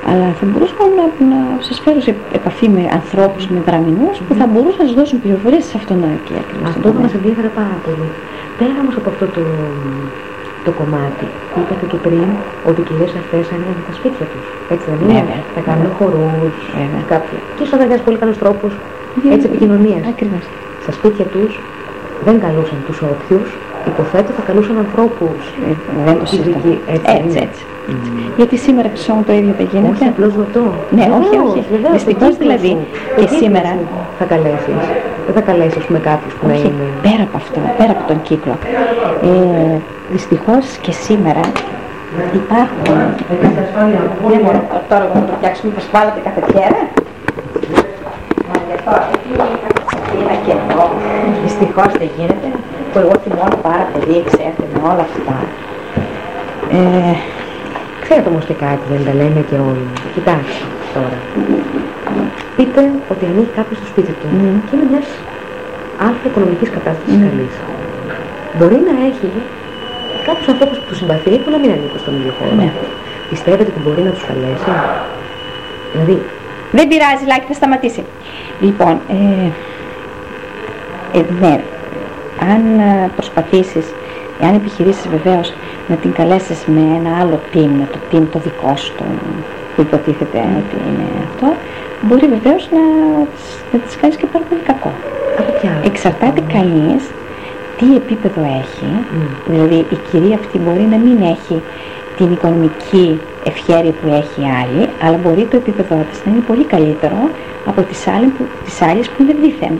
Αλλά θα μπορούσα να σας φέρω σε επαφή με ανθρώπους, με δραμηνούς που θα μπορούσαν να σας δώσουν πληροφορίες σε αυτόν τον εκεί ακριβώς. Αυτό μας ενδιαφέρε πάρα πολύ. Πέρα όμως από αυτό το κομμάτι που είπατε και πριν, ότι οι κυρίες αυτές ανοίγουν τα σπίτια τους. Έτσι δεν είναι? Θα κάνουν χορούς, κάποιοι. Και ίσως αγκάζει πολύ καλούς τρόπους επικοινωνίας. Ακριβώς. Στα σπίτια τους δεν καλούσαν τους όποιους, υποθέτω θα καλούσαν ανθρώπους. Δεν το συζητώ. Έτσι. Γιατί σήμερα πιστεύω το ίδιο δεν γίνεται. Όχι απλώς ρωτώ. Ναι, όχι. Δυστυχώς δηλαδή και σήμερα. Θα καλέσεις. Δεν θα καλέσεις με κάποιους που να είναι. Πέρα από αυτό, πέρα από τον κύκλο. Δυστυχώς και σήμερα υπάρχουν. Δεν μπορώ τώρα να το φτιάξουμε, πως βάλετε καφετιέρα. Είναι και εδώ. Δυστυχώς δεν γίνεται. Που εγώ θυμώνω πάρα πολύ, ξέρετε, με όλα αυτά. Ξέρετε όμως και κάτι, δεν τα λέμε και όλοι. Κοιτάξτε τώρα. Πείτε ότι ανοίγει κάποιος στο σπίτι του και είναι μιας αλφα οικονομικής κατάστασης καλής. Μπορεί να έχει κάποιους ανθρώπους που τους συμπαθεί που να μην ανήκουν στον ίδιο χώρο. Πιστεύετε ότι μπορεί να τους καλέσει? Δηλαδή... Δεν πειράζει, Λάκη, θα σταματήσει. Λοιπόν, ναι, αν προσπαθήσεις, εάν επιχειρήσεις βεβαίως να την καλέσεις με ένα άλλο team, με το team το δικό σου, που υποτίθεται ότι είναι αυτό, μπορεί βεβαίως να τις κάνεις και πάρα πολύ κακό. Εξαρτάται κανείς τι επίπεδο έχει, δηλαδή η κυρία αυτή μπορεί να μην έχει την οικονομική ευχέρεια που έχει η άλλη, αλλά μπορεί το επίπεδο της να είναι πολύ καλύτερο από τις άλλες που είναι δίθεν.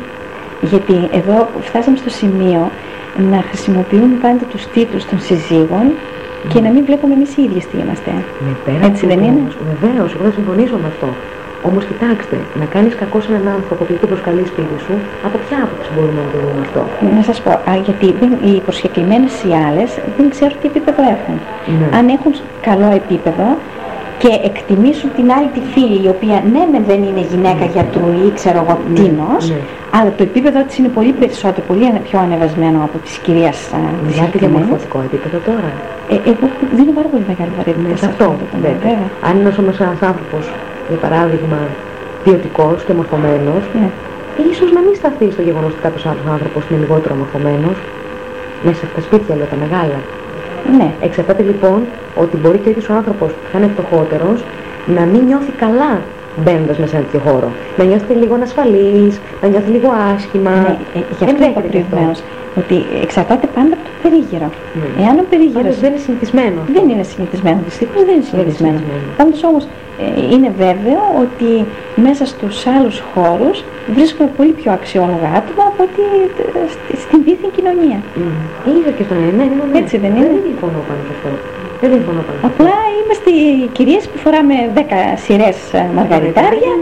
Γιατί εδώ φτάσαμε στο σημείο να χρησιμοποιούμε πάντα τους τίτλους των συζύγων και να μην βλέπουμε εμείς οι ίδιες τι είμαστε. Έτσι δεν είναι? Βεβαίως, εγώ θα συμφωνήσω με αυτό. Όμως κοιτάξτε, να κάνεις κακό σε έναν άνθρωπο που το προσκαλεί σπίτι σου, από ποια άποψη μπορούμε να το δούμε αυτό? Να σας πω, γιατί οι προσκεκλημένες οι άλλες δεν ξέρουν τι επίπεδο έχουν. Αν έχουν καλό επίπεδο και εκτιμήσουν την άλλη τη φίλη, η οποία ναι δεν είναι γυναίκα γιατρού ή ξέρω εγώ τίνος, αλλά το επίπεδο της είναι πολύ περισσότερο, πολύ πιο ανεβασμένο από της κυρίας της Μιλάτε για μορφωτικό επίπεδο τώρα? Εγώ δίνω πάρα πολύ μεγάλη βαρύτητα σε αυτό. Αν είναι όμως ένας άνθρωπος, για παράδειγμα, ποιοτικός και μορφωμένος, ίσως να μην σταθεί στο γεγονός ότι κάποιος άλλος άνθρωπος είναι λιγότερο μορφωμένος, μέσα στα σπίτια λέω τα μεγάλα. Ναι. Εξαρτάται λοιπόν ότι μπορεί και ο ίδιος ο άνθρωπος που θα είναι φτωχότερος να μην νιώθει καλά μπαίνοντας μέσα σε ένα τέτοιο χώρο. Να νιώθει λίγο ανασφαλής, να νιώθει λίγο άσχημα. Ναι, γι' αυτό είπα προηγουμένως ότι εξαρτάται πάντα από το περίγυρο. Εάν ο περίγυρος δεν είναι συνηθισμένο. Δεν είναι συνηθισμένο, δυστυχώς δεν είναι συνηθισμένο. Πάντως όμως είναι βέβαιο ότι μέσα στους άλλους χώρους βρίσκουμε πολύ πιο αξιόλογα άτομα από ότι στην δίθεν κοινωνία. Είδα και στον έτσι δεν είναι? Δεν συμφωνώ πάνω σε αυτό. Απλά είμαστε οι κυρίες που φοράμε 10 σειρές μαργαριτάρια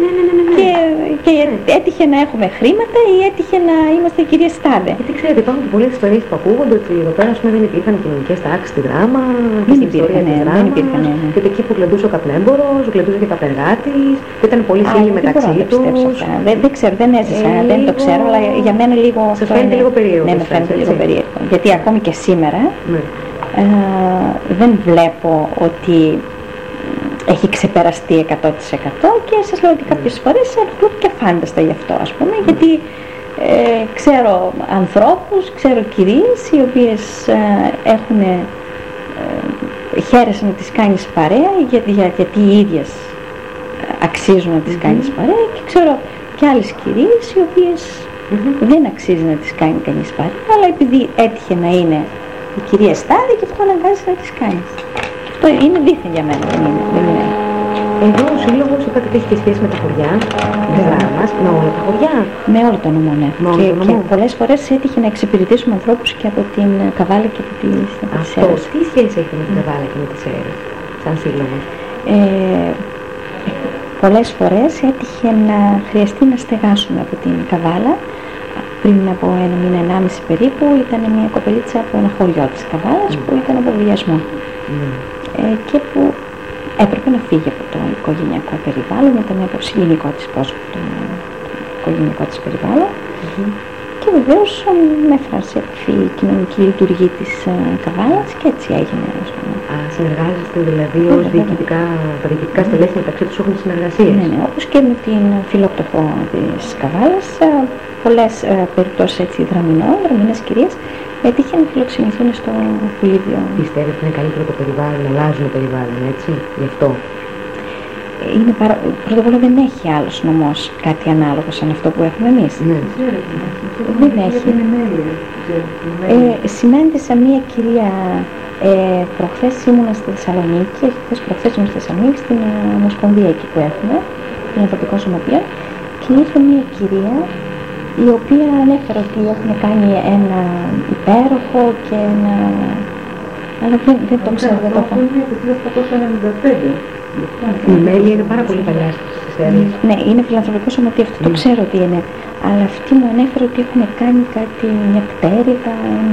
και έτυχε να έχουμε χρήματα ή έτυχε να είμαστε κυρίες στάδε. Γιατί ξέρετε, υπάρχουν και πολλές ιστορίες που ακούγονται ότι εδώ πέρα δεν υπήρχαν κοινωνικές τάξεις στη δράμα, και στην ιστορία της δράμας, και εκεί που γλεντούσε ο καπνέμπορος, γλεντούσε και ο καπεργάτης, και ήταν πολύ φίλοι μεταξύ τους. Δεν ξέρω, δεν έζησα, δεν το ξέρω, αλλά για μένα λίγο... Σε φαίνεται λίγο περίεργο? Ναι, με φαίνεται λίγο περίεργο. Γιατί ακόμη και σήμερα δεν βλέπω ότι έχει ξεπεραστεί 100% και σας λέω ότι κάποιες φορές ενοχλούν και φάνταστα γι' αυτό, ας πούμε, γιατί ξέρω ανθρώπους, ξέρω κυρίες οι οποίες χαίρεσαν να τις κάνεις παρέα γιατί οι ίδιες αξίζουν να τις κάνεις παρέα, και ξέρω και άλλες κυρίες οι οποίες δεν αξίζει να τις κάνει κανείς παρέα, αλλά επειδή έτυχε να είναι η κυρία στάδη και αυτό αναγκάζει να τις κάνεις. Αυτό είναι δίθεν για μένα, δεν είναι. Εδώ ο σύλλογος είπατε ότι έχει και σχέση με τα χωριά, με δράμας, με όλα τα χωριά. Με όλο το νομό, ναι. Και πολλές φορές έτυχε να εξυπηρετήσουμε ανθρώπους και από την Καβάλα και από τις Σέρες. Τι σχέση έχει με την Καβάλα και με τις Σέρες, σαν σύλλογος? Πολλές φορές έτυχε να χρειαστεί να στεγάσουμε από την Καβάλα. Πριν από 1 μήνα, 1,5 περίπου, ήταν μια κοπελίτσα από ένα χωριό της Καβάλας που ήταν από βιασμό και που έπρεπε να φύγει από το οικογενειακό περιβάλλον, ήταν από συλληνικό της πρόσωπο το οικογενειακό της περιβάλλον και Και βεβαίως με έφεραν σε επαφή η κοινωνική λειτουργία της Καβάλας και έτσι έγινε. Συνεργάζεστε δηλαδή ως τα διοικητικά στελέχη μεταξύ τους έχουν συνεργασίες? Ναι, όπως και με την φιλόκτοφο της Καβάλας, πολλές περιπτώσεις έτσι δραμηνές κυρίες έτυχε να φιλοξενηθούν στο Φουλίδιο. Πιστεύετε ότι είναι καλύτερο το περιβάλλον, να αλλάζουν το περιβάλλον, έτσι, γι' αυτό? Πρώτα απ' όλα δεν έχει άλλος νομός κάτι ανάλογο σαν αυτό που έχουμε εμείς. Ναι. Δεν έχει. Συνάντησα μία κυρία, προχθές ήμουνα στη Θεσσαλονίκη, προχθές ήμουν στη Θεσσαλονίκη, στην Ομοσπονδία εκεί που έχουμε, την Ανθρωπικό Σωματείο, και ήρθε μία κυρία η οποία ανέφερε ότι έχουν κάνει ένα υπέροχο και ένα... Αλλά δεν το ξέρω, δεν το έχω. Η μέλη είναι πάρα πολύ παλιά στις έρευνες. Ναι, είναι φιλανθρωπικό σωματείο, αυτό το ξέρω ότι είναι. Αλλά αυτή μου ανέφερε ότι έχουν κάνει κάτι, μια πτέρυγα,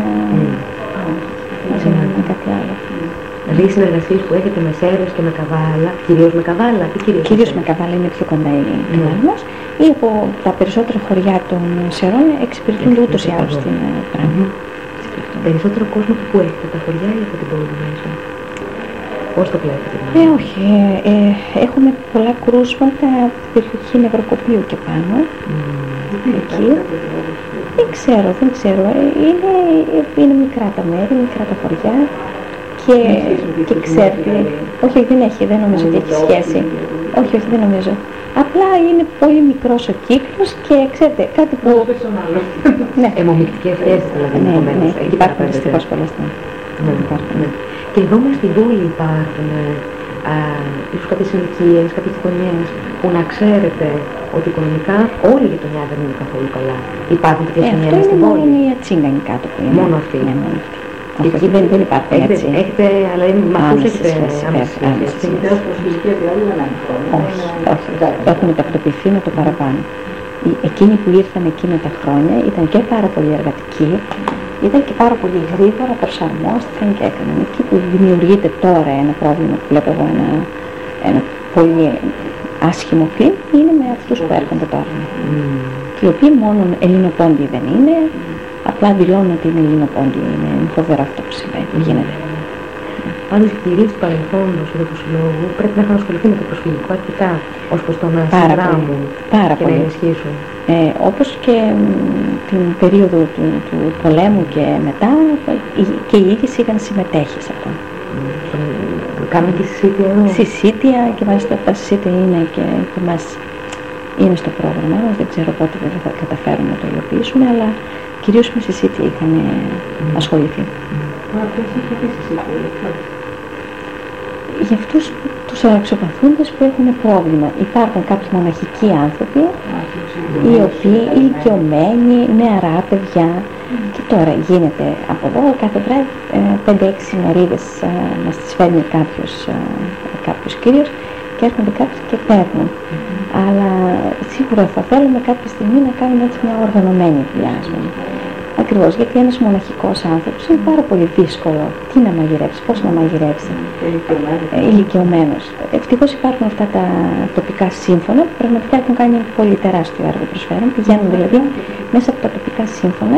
κάτι άλλο. Δηλαδή οι συνεργασίες που έχετε με Σέρρες και με Καβάλα, κυρίως με Καβάλα ή κυρίως με Καβάλα, είναι πιο κοντά η Καβάλα μας, ή από τα περισσότερα χωριά των Σερών εξυπηρετούνται ούτως ή άλλως στην πράγμα. Περισσότερο κόσμο που έχετε τα χωριά ή από την πόλη μέσα? Πώς το βλέπετε? Όχι. Έχουμε πολλά κρούσματα από την περιοχή Νευροκοπίου και πάνω. Εκεί. Δεν ξέρω. Είναι μικρά τα μέρη, μικρά τα χωριά. Και ξέρετε, όχι, δεν νομίζω ότι έχει σχέση. Όχι, δεν νομίζω. Απλά είναι πολύ μικρός ο κύκλος και ξέρετε, κάτι που... Ναι. Αιμομυκτικές σχέσεις δηλαδή. Ναι, υπάρχουν δυστυχώς πολλές. Και εδώ όμως στην πόλη υπάρχουν ίσως κάποιες συνοικίες, κάποιες γειτονιές που να ξέρετε ότι οικονομικά όλη η γειτονιά δεν είναι καθόλου καλά. Υπάρχουν τέτοιες γειτονιές στην πόλη? Αυτό είναι μόνο η Ατσίγκανη κάτω που είναι. Μόνο αυτή? Ναι, μόνο αυτή. Εκεί δεν υπάρχει έτσι. Έχετε, αλλά με αυτούς έχετε άμεσες σχέσεις? Όχι. Έχουν τακτοποιηθεί με το παραπάνω. Εκείνοι που ήρθαν εκείνα τα χρόνια ήταν και πάρα πολύ εργατικοί, ήταν και πάρα πολύ γρήγορα, προσαρμόστηκαν και έκαναν. Εκεί που δημιουργείται τώρα ένα πρόβλημα που βλέπω εγώ, ένα πολύ άσχημο κλίμα, είναι με αυτούς που έρχονται τώρα. Και οι οποίοι μόνο Ελληνοπόντιοι δεν είναι, απλά δηλώνουν ότι είναι Ελληνοπόντιοι. Είναι φοβερό αυτό που συμβαίνει, που γίνεται. Πάντως οι κυρίες του παρελθόντος εδώ του Συλλόγου πρέπει να έχουν ασχοληθεί με το προσφυγικό αρκετά ως προς το να συνδράμουν και να ενισχύσουν. Όπως και την περίοδο του πολέμου και μετά, και οι ίδιες είχαν συμμετέχει σε αυτό. Κάνουν και συσίτια εδώ? Συσίτια, και μάλιστα τα συσίτια είναι και μας είναι στο πρόγραμμα μας, δεν ξέρω πότε θα καταφέρουμε να το υλοποιήσουμε, αλλά κυρίως με συσίτια είχαν ασχοληθεί. Για αυτούς τους αραξιοπαθούντες που έχουν πρόβλημα. Υπάρχουν κάποιοι μοναχικοί άνθρωποι, οι οποίοι ηλικιωμένοι, νεαρά παιδιά, και τώρα γίνεται από εδώ κάθε βράδυ 5-6 μερίδες μας τις φέρνει κάποιος κύριος και έρχονται κάποιοι και παίρνουν. Αλλά σίγουρα θα θέλουμε κάποια στιγμή να κάνουμε έτσι μια οργανωμένη δουλειά. Ακριβώς, γιατί ένας μοναχικός άνθρωπος είναι πάρα πολύ δύσκολο. Τι να μαγειρέψει, πώς να μαγειρέψει. Ηλικιωμένος. Ευτυχώς υπάρχουν αυτά τα τοπικά σύμφωνα που πραγματικά έχουν κάνει πολύ τεράστιο έργο προσφέρουν. Πηγαίνουν δηλαδή μέσα από τα τοπικά σύμφωνα.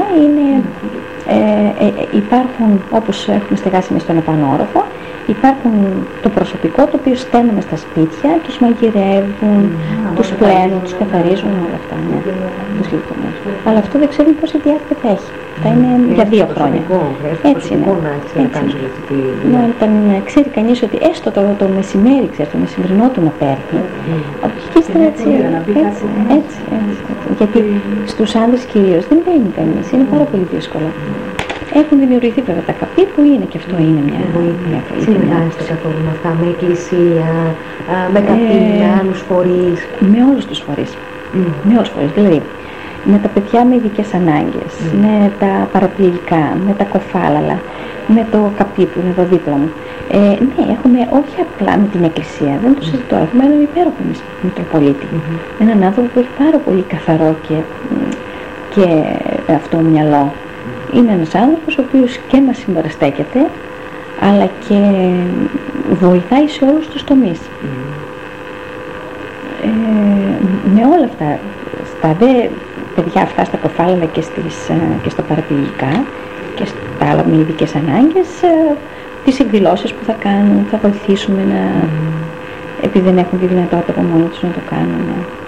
Υπάρχουν, όπως έχουμε στεγάσει εμείς στον επανόροφο, υπάρχουν το προσωπικό το οποίο στέλνουμε στα σπίτια, τους μαγειρεύουν, τους πλένουν, τους καθαρίζουν, όλα αυτά. Ναι, τους λειτουργούν. Αλλά αυτό δεν ξέρουμε πόση διάρκεια θα έχει. Θα είναι για 2 χρόνια. Έτσι είναι. Ναι, όταν ξέρει κανείς ότι έστω το μεσημέρι, το μεσημερινό του να παίρνει, από εκεί και ύστερα έτσι. Γιατί στους άνδρες κυρίως δεν μπαίνει κανείς, είναι πάρα πολύ δύσκολο. Έχουν δημιουργηθεί βέβαια τα καπί που είναι και αυτό είναι μια βοήθεια. Συνεργάζεστε καθόλου με αυτά, με εκκλησία, με καπί, με άλλους φορείς? Με όλους τους φορείς. Με όλους τους φορείς. Δηλαδή, με τα παιδιά με ειδικές ανάγκες, με τα παραπληγικά, με τα κοφάλαλα, με το καπί που είναι εδώ δίπλα μου. Ναι, έχουμε όχι απλά με την εκκλησία, δεν το συζητώ, έχουμε έναν υπέροχο Μητροπολίτη. Έναν άνθρωπο που έχει πάρα πολύ καθαρό και αυτό μυαλό. Είναι ένας άνθρωπος ο οποίος και μας συμπαραστέκεται, αλλά και βοηθάει σε όλους τους τομείς. Με όλα αυτά, στα δε παιδιά αυτά στα κοφάλαια και στα παραπηγικά και στα άλλα με ειδικές ανάγκες, τις εκδηλώσεις που θα κάνουν, θα βοηθήσουμε να, επειδή δεν έχουν τη δυνατότητα από μόνοι τους να το κάνουν.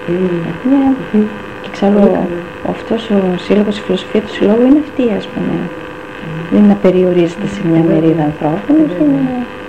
Και ξέρω, αυτός ο σύλλογος, η φιλοσοφία του συλλόγου είναι αυτή, ας πούμε. Δεν είναι να περιορίζεται σε μια μερίδα ανθρώπων,